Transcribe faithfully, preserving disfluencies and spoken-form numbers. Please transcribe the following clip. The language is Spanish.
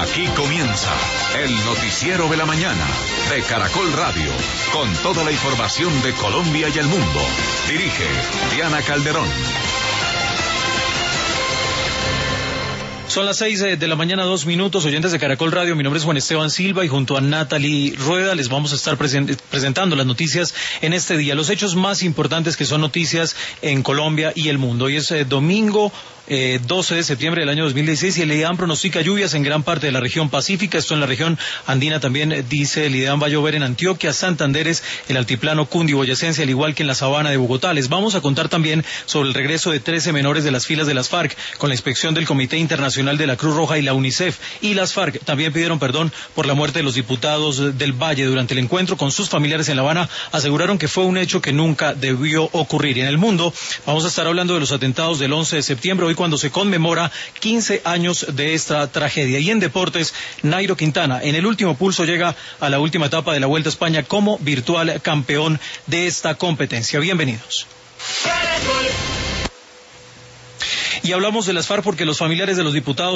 Aquí comienza el noticiero de la mañana de Caracol Radio, con toda la información de Colombia y el mundo. Dirige Diana Calderón. Son las seis de la mañana, dos minutos, oyentes de Caracol Radio. Mi nombre es Juan Esteban Silva y junto a Natalie Rueda les vamos a estar present presentando las noticias en este día. Los hechos más importantes que son noticias en Colombia y el mundo. Hoy es eh, domingo eh, doce de septiembre del año dos mil dieciséis y el IDEAM pronostica lluvias en gran parte de la región pacífica. Esto en la región andina también eh, dice el IDEAM va a llover en Antioquia, Santanderes, el altiplano cundiboyacense, al igual que en la sabana de Bogotá. Les vamos a contar también sobre el regreso de trece menores de las filas de las FARC con la inspección del Comité Internacional de la Cruz Roja y la UNICEF. Y las FARC también pidieron perdón por la muerte de los diputados del Valle. Durante el encuentro con sus familiares en La Habana aseguraron que fue un hecho que nunca debió ocurrir. Y en el mundo vamos a estar hablando de los atentados del once de septiembre, hoy cuando se conmemora quince años de esta tragedia. Y en deportes, Nairo Quintana en el último pulso llega a la última etapa de la Vuelta a España como virtual campeón de esta competencia. Bienvenidos. Y hablamos de las FARC porque los familiares de los diputados